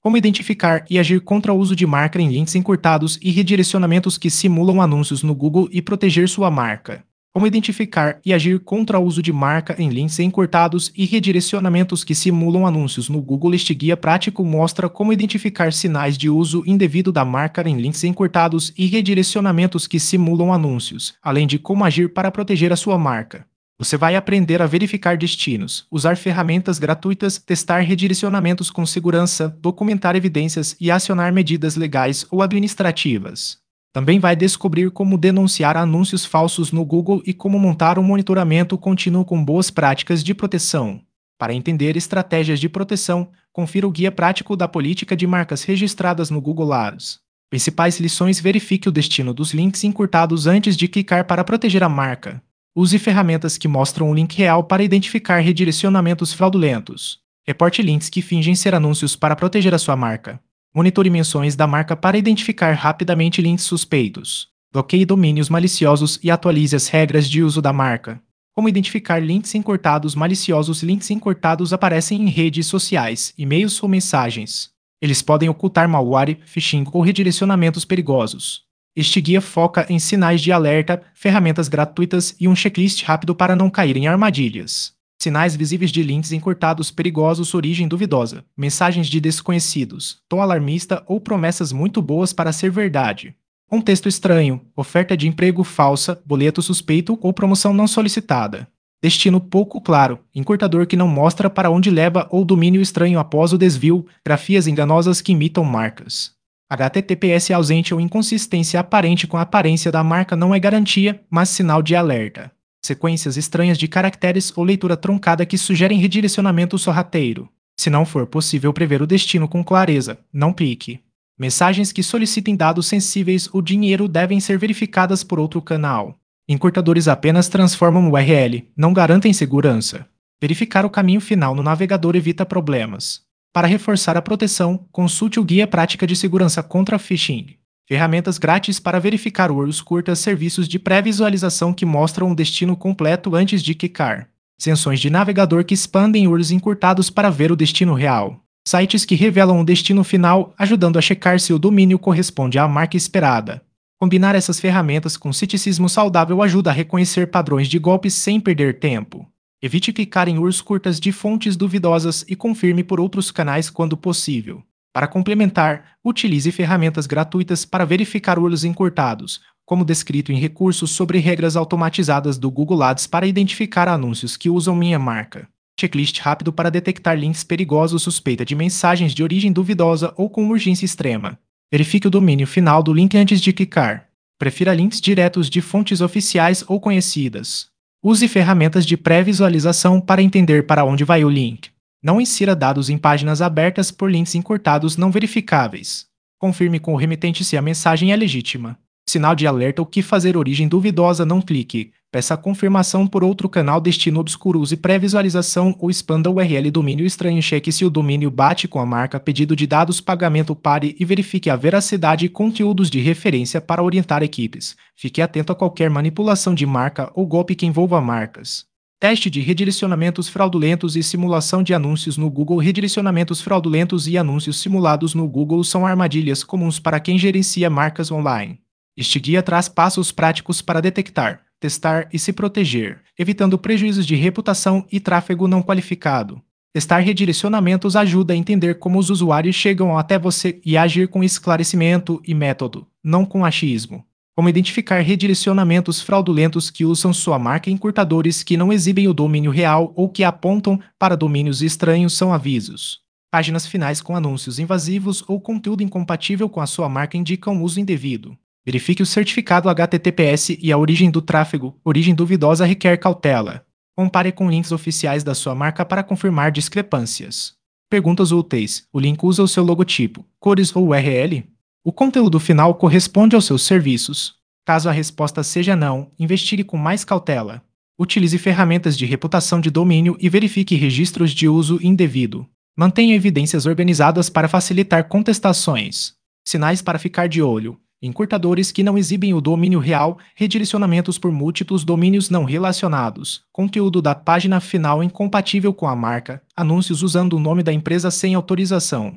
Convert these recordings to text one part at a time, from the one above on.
Como identificar e agir contra o uso de marca em links encurtados e redirecionamentos que simulam anúncios no Google e proteger sua marca. Como identificar e agir contra o uso de marca em links encurtados e redirecionamentos que simulam anúncios no Google. Este guia prático mostra como identificar sinais de uso indevido da marca em links encurtados e redirecionamentos que simulam anúncios, além de como agir para proteger a sua marca. Você vai aprender a verificar destinos, usar ferramentas gratuitas, testar redirecionamentos com segurança, documentar evidências e acionar medidas legais ou administrativas. Também vai descobrir como denunciar anúncios falsos no Google e como montar um monitoramento contínuo com boas práticas de proteção. Para entender estratégias de proteção, confira o guia prático da política de marcas registradas no Google Ads. Principais lições: verifique o destino dos links encurtados antes de clicar para proteger a marca. Use ferramentas que mostram o link real para identificar redirecionamentos fraudulentos. Reporte links que fingem ser anúncios para proteger a sua marca. Monitore menções da marca para identificar rapidamente links suspeitos. Bloqueie domínios maliciosos e atualize as regras de uso da marca. Como identificar links encurtados maliciosos? Links encurtados aparecem em redes sociais, e-mails ou mensagens. Eles podem ocultar malware, phishing ou redirecionamentos perigosos. Este guia foca em sinais de alerta, ferramentas gratuitas e um checklist rápido para não cair em armadilhas. Sinais visíveis de links encurtados perigosos: origem duvidosa, mensagens de desconhecidos, tom alarmista ou promessas muito boas para ser verdade. Contexto estranho, oferta de emprego falsa, boleto suspeito ou promoção não solicitada. Destino pouco claro, encurtador que não mostra para onde leva ou domínio estranho após o desvio, grafias enganosas que imitam marcas. HTTPS ausente ou inconsistência aparente com a aparência da marca não é garantia, mas sinal de alerta. Sequências estranhas de caracteres ou leitura truncada que sugerem redirecionamento sorrateiro. Se não for possível prever o destino com clareza, não clique. Mensagens que solicitem dados sensíveis ou dinheiro devem ser verificadas por outro canal. Encurtadores apenas transformam o URL, não garantem segurança. Verificar o caminho final no navegador evita problemas. Para reforçar a proteção, consulte o Guia Prática de Segurança contra Phishing. Ferramentas grátis para verificar URLs curtas, serviços de pré-visualização que mostram o destino completo antes de clicar. Extensões de navegador que expandem URLs encurtados para ver o destino real. Sites que revelam o destino final, ajudando a checar se o domínio corresponde à marca esperada. Combinar essas ferramentas com ceticismo saudável ajuda a reconhecer padrões de golpes sem perder tempo. Evite clicar em URLs curtas de fontes duvidosas e confirme por outros canais quando possível. Para complementar, utilize ferramentas gratuitas para verificar URLs encurtados, como descrito em recursos sobre regras automatizadas do Google Ads para identificar anúncios que usam minha marca. Checklist rápido para detectar links perigosos: suspeita de mensagens de origem duvidosa ou com urgência extrema. Verifique o domínio final do link antes de clicar. Prefira links diretos de fontes oficiais ou conhecidas. Use ferramentas de pré-visualização para entender para onde vai o link. Não insira dados em páginas abertas por links encurtados não verificáveis. Confirme com o remetente se a mensagem é legítima. Sinal de alerta: o que fazer? Origem duvidosa, não clique. Peça a confirmação por outro canal. Destino obscuro: use pré-visualização ou expanda o URL. Domínio estranho: cheque se o domínio bate com a marca. Pedido de dados: pagamento. Pare e verifique a veracidade e conteúdos de referência para orientar equipes. Fique atento a qualquer manipulação de marca ou golpe que envolva marcas. Teste de redirecionamentos fraudulentos e simulação de anúncios no Google. Redirecionamentos fraudulentos e anúncios simulados no Google são armadilhas comuns para quem gerencia marcas online. Este guia traz passos práticos para detectar, testar e se proteger, evitando prejuízos de reputação e tráfego não qualificado. Testar redirecionamentos ajuda a entender como os usuários chegam até você e agir com esclarecimento e método, não com achismo. Como identificar redirecionamentos fraudulentos que usam sua marca. Encurtadores que não exibem o domínio real ou que apontam para domínios estranhos são avisos. Páginas finais com anúncios invasivos ou conteúdo incompatível com a sua marca indicam uso indevido. Verifique o certificado HTTPS e a origem do tráfego. Origem duvidosa requer cautela. Compare com links oficiais da sua marca para confirmar discrepâncias. Perguntas úteis: o link usa o seu logotipo, cores ou URL? O conteúdo final corresponde aos seus serviços? Caso a resposta seja não, investigue com mais cautela. Utilize ferramentas de reputação de domínio e verifique registros de uso indevido. Mantenha evidências organizadas para facilitar contestações. Sinais para ficar de olho: encurtadores que não exibem o domínio real, redirecionamentos por múltiplos domínios não relacionados, conteúdo da página final incompatível com a marca, anúncios usando o nome da empresa sem autorização.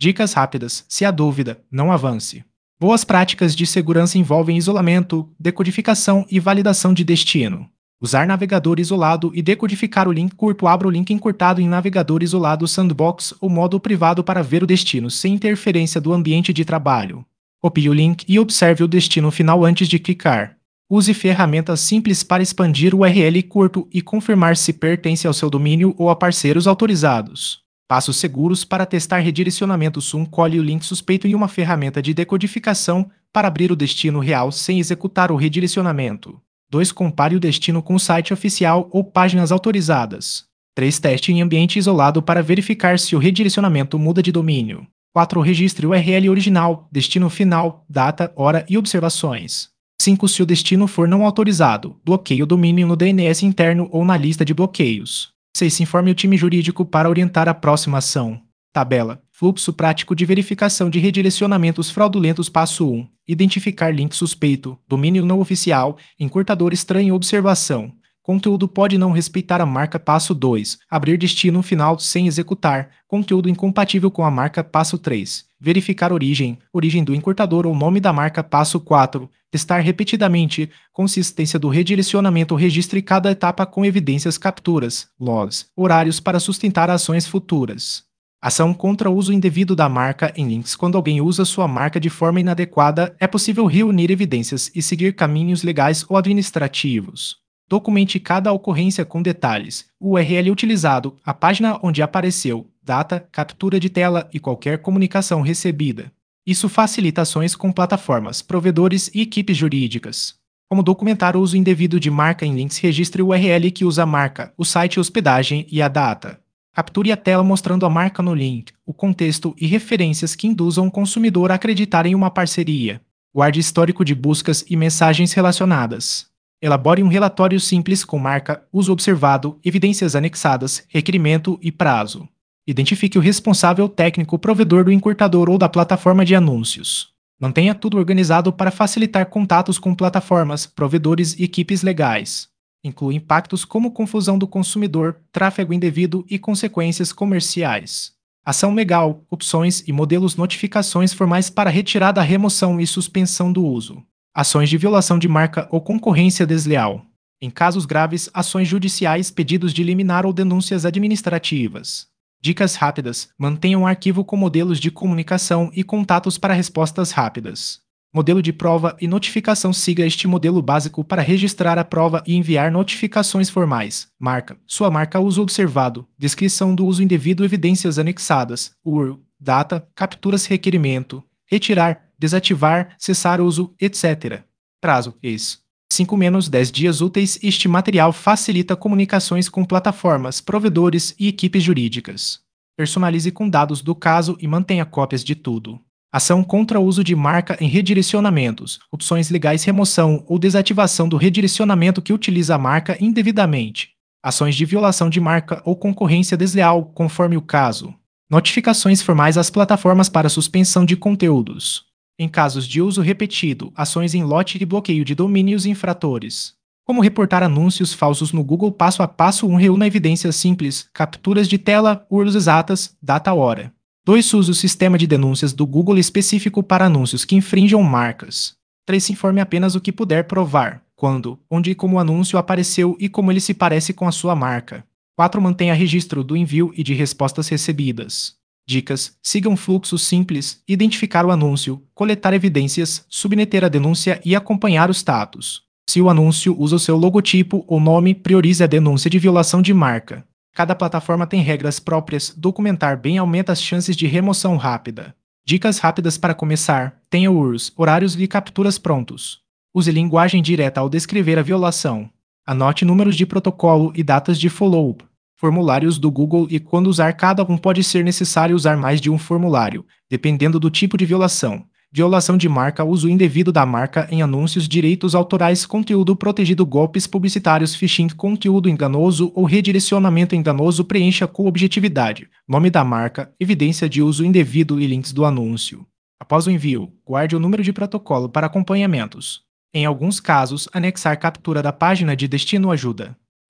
Dicas rápidas: se há dúvida, não avance. Boas práticas de segurança envolvem isolamento, decodificação e validação de destino. Usar navegador isolado e decodificar o link curto. Abra o link encurtado em navegador isolado sandbox ou modo privado para ver o destino sem interferência do ambiente de trabalho. Copie o link e observe o destino final antes de clicar. Use ferramentas simples para expandir o URL curto e confirmar se pertence ao seu domínio ou a parceiros autorizados. Passos seguros para testar redirecionamentos. Colhe o link suspeito em uma ferramenta de decodificação para abrir o destino real sem executar o redirecionamento. 2. Compare o destino com o site oficial ou páginas autorizadas. 3. Teste em ambiente isolado para verificar se o redirecionamento muda de domínio. 4. Registre o URL original, destino final, data, hora e observações. 5. Se o destino for não autorizado, bloqueie o domínio no DNS interno ou na lista de bloqueios. 6. Informe o time jurídico para orientar a próxima ação. Tabela: fluxo prático de verificação de redirecionamentos fraudulentos. Passo 1. Identificar link suspeito, domínio não oficial, encurtador estranho. Observação: conteúdo pode não respeitar a marca. Passo 2. Abrir destino final sem executar, conteúdo incompatível com a marca. Passo 3. Verificar origem do encurtador ou nome da marca. Passo 4. Testar repetidamente, consistência do redirecionamento. Registre cada etapa com evidências, capturas, logs, horários para sustentar ações futuras. Ação contra o uso indevido da marca em links. Quando alguém usa sua marca de forma inadequada, é possível reunir evidências e seguir caminhos legais ou administrativos. Documente cada ocorrência com detalhes, o URL utilizado, a página onde apareceu, data, captura de tela e qualquer comunicação recebida. Isso facilita ações com plataformas, provedores e equipes jurídicas. Como documentar o uso indevido de marca em links? Registre o URL que usa a marca, o site, hospedagem e a data. Capture a tela mostrando a marca no link, o contexto e referências que induzam o consumidor a acreditar em uma parceria. Guarde histórico de buscas e mensagens relacionadas. Elabore um relatório simples com marca, uso observado, evidências anexadas, requerimento e prazo. Identifique o responsável técnico, provedor do encurtador ou da plataforma de anúncios. Mantenha tudo organizado para facilitar contatos com plataformas, provedores e equipes legais. Inclui impactos como confusão do consumidor, tráfego indevido e consequências comerciais. Ação legal, opções e modelos. Notificações formais para retirada, remoção e suspensão do uso. Ações de violação de marca ou concorrência desleal. Em casos graves, ações judiciais, pedidos de liminar ou denúncias administrativas. Dicas rápidas: mantenha um arquivo com modelos de comunicação e contatos para respostas rápidas. Modelo de prova e notificação: siga este modelo básico para registrar a prova e enviar notificações formais. Marca: sua marca, uso observado, descrição do uso indevido, evidências anexadas, URL, data, capturas, requerimento, retirar, desativar, cessar uso, etc. Prazo: 5-10 dias úteis. Este material facilita comunicações com plataformas, provedores e equipes jurídicas. Personalize com dados do caso e mantenha cópias de tudo. Ação contra o uso de marca em redirecionamentos. Opções legais: remoção ou desativação do redirecionamento que utiliza a marca indevidamente. Ações de violação de marca ou concorrência desleal, conforme o caso. Notificações formais às plataformas para suspensão de conteúdos. Em casos de uso repetido, ações em lote e bloqueio de domínios infratores. Como reportar anúncios falsos no Google? Passo a passo 1. Reúna evidências simples, capturas de tela, URLs exatas, data, hora. 2. Use o sistema de denúncias do Google específico para anúncios que infringam marcas. 3. Informe apenas o que puder provar, quando, onde e como o anúncio apareceu e como ele se parece com a sua marca. 4. Mantenha registro do envio e de respostas recebidas. Dicas: siga um fluxo simples, identificar o anúncio, coletar evidências, submeter a denúncia e acompanhar o status. Se o anúncio usa o seu logotipo ou nome, priorize a denúncia de violação de marca. Cada plataforma tem regras próprias, documentar bem aumenta as chances de remoção rápida. Dicas rápidas para começar: tenha URLs, horários e capturas prontos. Use linguagem direta ao descrever a violação. Anote números de protocolo e datas de follow-up. Formulários do Google e quando usar cada um pode ser necessário usar mais de um formulário, dependendo do tipo de violação. Violação de marca: uso indevido da marca em anúncios, direitos autorais, conteúdo protegido, golpes publicitários, phishing, conteúdo enganoso ou redirecionamento enganoso. Preencha com objetividade, nome da marca, evidência de uso indevido e links do anúncio. Após o envio, guarde o número de protocolo para acompanhamentos. Em alguns casos, anexar captura da página de destino ajuda.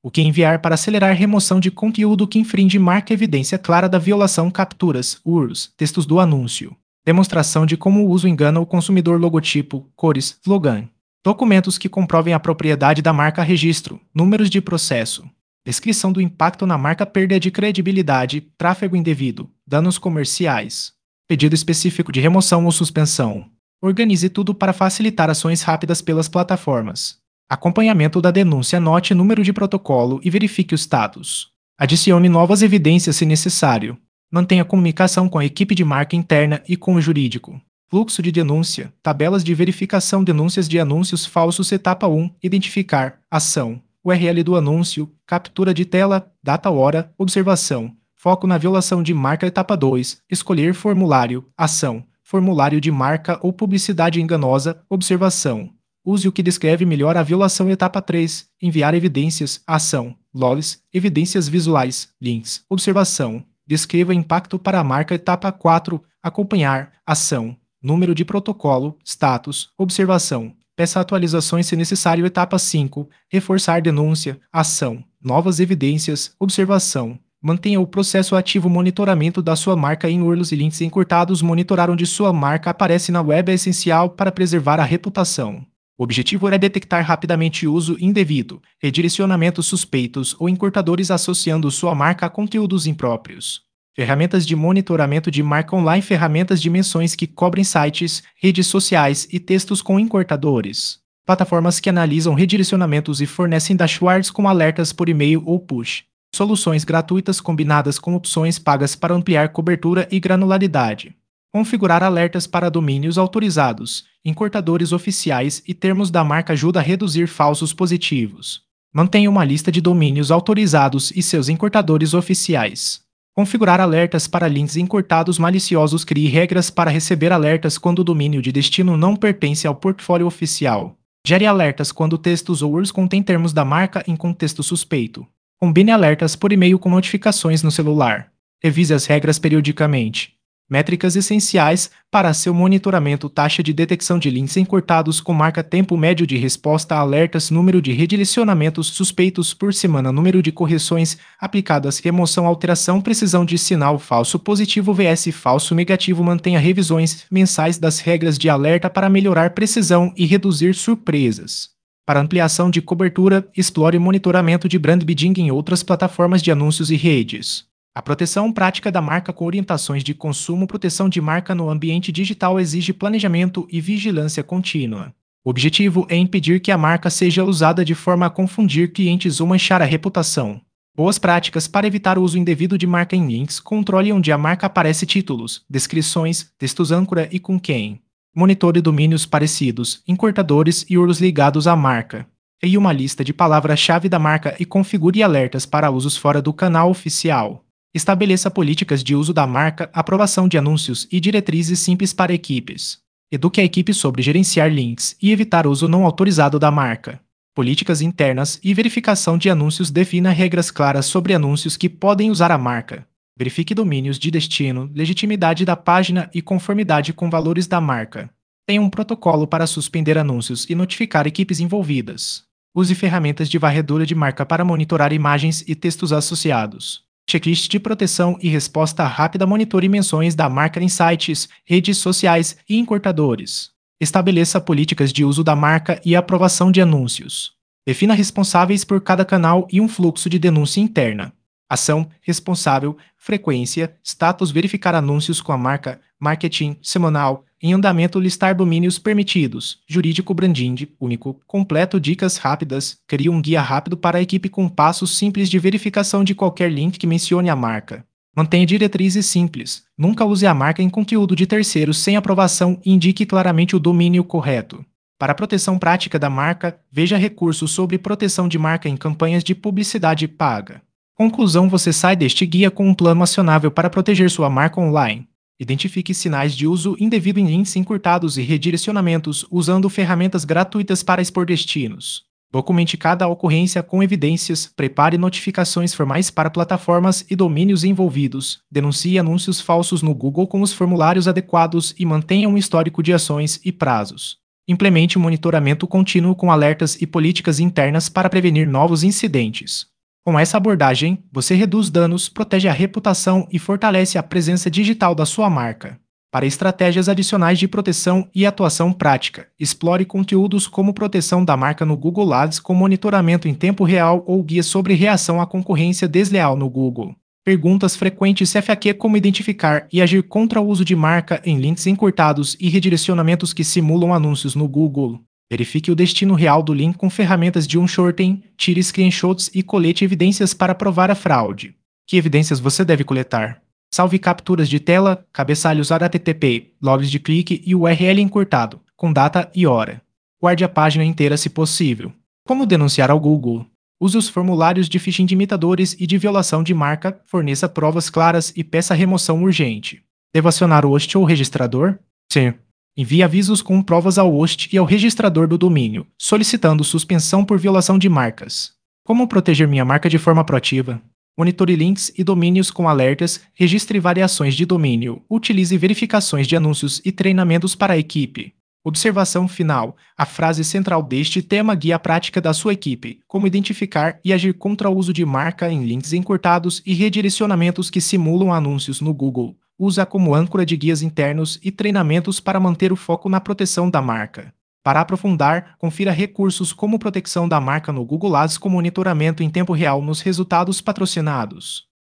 O que enviar para acelerar remoção de conteúdo que infringe marca evidência clara da violação capturas, URLs, textos do anúncio. Demonstração de como o uso engana o consumidor logotipo, cores, slogan. Documentos que comprovem a propriedade da marca registro, números de processo. Descrição do impacto na marca perda de credibilidade, tráfego indevido, danos comerciais. Pedido específico de remoção ou suspensão. Organize tudo para facilitar ações rápidas pelas plataformas. Acompanhamento da denúncia, anote número de protocolo e verifique o status. Adicione novas evidências se necessário. Mantenha comunicação com a equipe de marca interna e com o jurídico. Fluxo de denúncia, tabelas de verificação, denúncias de anúncios falsos, etapa 1, identificar, ação, URL do anúncio, captura de tela, data, hora, observação, foco na violação de marca, etapa 2, escolher formulário, ação, formulário de marca ou publicidade enganosa, observação. Use o que descreve melhor a violação, etapa 3, enviar evidências, ação, LOLs, evidências visuais, links, observação. Descreva impacto para a marca, etapa 4, acompanhar, ação, número de protocolo, status, observação. Peça atualizações se necessário, etapa 5, reforçar denúncia, ação, novas evidências, observação. Mantenha o processo ativo, monitoramento da sua marca em URLs e links encurtados. Monitorar onde sua marca aparece na web é essencial para preservar a reputação. O objetivo é detectar rapidamente uso indevido, redirecionamentos suspeitos ou encurtadores associando sua marca a conteúdos impróprios. Ferramentas de monitoramento de marca online, ferramentas de menções que cobrem sites, redes sociais e textos com encurtadores. Plataformas que analisam redirecionamentos e fornecem dashboards com alertas por e-mail ou push. Soluções gratuitas combinadas com opções pagas para ampliar cobertura e granularidade. Configurar alertas para domínios autorizados, encurtadores oficiais e termos da marca ajuda a reduzir falsos positivos. Mantenha uma lista de domínios autorizados e seus encurtadores oficiais. Configurar alertas para links encurtados maliciosos. Crie regras para receber alertas quando o domínio de destino não pertence ao portfólio oficial. Gere alertas quando textos ou URLs contêm termos da marca em contexto suspeito. Combine alertas por e-mail com notificações no celular. Revise as regras periodicamente. Métricas essenciais para seu monitoramento: taxa de detecção de links encurtados com marca, tempo médio de resposta a alertas, número de redirecionamentos suspeitos por semana, número de correções aplicadas, remoção, alteração, precisão de sinal, falso positivo vs falso negativo. Mantenha revisões mensais das regras de alerta para melhorar precisão e reduzir surpresas. Para ampliação de cobertura, explore monitoramento de brand bidding em outras plataformas de anúncios e redes. A proteção prática da marca com orientações de consumo. Proteção de marca no ambiente digital exige planejamento e vigilância contínua. O objetivo é impedir que a marca seja usada de forma a confundir clientes ou manchar a reputação. Boas práticas para evitar o uso indevido de marca em links. Controle onde a marca aparece, títulos, descrições, textos âncora e com quem. Monitore domínios parecidos, encurtadores e URLs ligados à marca. Crie uma lista de palavras-chave da marca e configure alertas para usos fora do canal oficial. Estabeleça políticas de uso da marca, aprovação de anúncios e diretrizes simples para equipes. Eduque a equipe sobre gerenciar links e evitar uso não autorizado da marca. Políticas internas e verificação de anúncios. Defina regras claras sobre anúncios que podem usar a marca. Verifique domínios de destino, legitimidade da página e conformidade com valores da marca. Tenha um protocolo para suspender anúncios e notificar equipes envolvidas. Use ferramentas de varredura de marca para monitorar imagens e textos associados. Checklist de proteção e resposta rápida. Monitore menções da marca em sites, redes sociais e encurtadores. Estabeleça políticas de uso da marca e aprovação de anúncios. Defina responsáveis por cada canal e um fluxo de denúncia interna. Ação, responsável, frequência, status. Verificar anúncios com a marca, marketing, semanal, em andamento. Listar domínios permitidos, jurídico, branding, único, completo. Dicas rápidas. Crie um guia rápido para a equipe com passos simples de verificação de qualquer link que mencione a marca. Mantenha diretrizes simples. Nunca use a marca em conteúdo de terceiros sem aprovação e indique claramente o domínio correto. Para a proteção prática da marca, veja recursos sobre proteção de marca em campanhas de publicidade paga. Conclusão: você sai deste guia com um plano acionável para proteger sua marca online. Identifique sinais de uso indevido em links encurtados e redirecionamentos usando ferramentas gratuitas para expor destinos. Documente cada ocorrência com evidências, prepare notificações formais para plataformas e domínios envolvidos, denuncie anúncios falsos no Google com os formulários adequados e mantenha um histórico de ações e prazos. Implemente um monitoramento contínuo com alertas e políticas internas para prevenir novos incidentes. Com essa abordagem, você reduz danos, protege a reputação e fortalece a presença digital da sua marca. Para estratégias adicionais de proteção e atuação prática, explore conteúdos como proteção da marca no Google Ads com monitoramento em tempo real ou guias sobre reação à concorrência desleal no Google. Perguntas frequentes CFAQ como identificar e agir contra o uso de marca em links encurtados e redirecionamentos que simulam anúncios no Google. Verifique o destino real do link com ferramentas de shorten, tire screenshots e colete evidências para provar a fraude. Que evidências você deve coletar? Salve capturas de tela, cabeçalhos HTTP, logs de clique e URL encurtado, com data e hora. Guarde a página inteira se possível. Como denunciar ao Google? Use os formulários de phishing de imitadores e de violação de marca, forneça provas claras e peça remoção urgente. Devo acionar o host ou registrador? Sim. Envie avisos com provas ao host e ao registrador do domínio, solicitando suspensão por violação de marcas. Como proteger minha marca de forma proativa? Monitore links e domínios com alertas, registre variações de domínio, utilize verificações de anúncios e treinamentos para a equipe. Observação final. A frase central deste tema guia a prática da sua equipe, como identificar e agir contra o uso de marca em links encurtados e redirecionamentos que simulam anúncios no Google. Usa como âncora de guias internos e treinamentos para manter o foco na proteção da marca. Para aprofundar, confira recursos como proteção da marca no Google Ads com monitoramento em tempo real nos resultados patrocinados.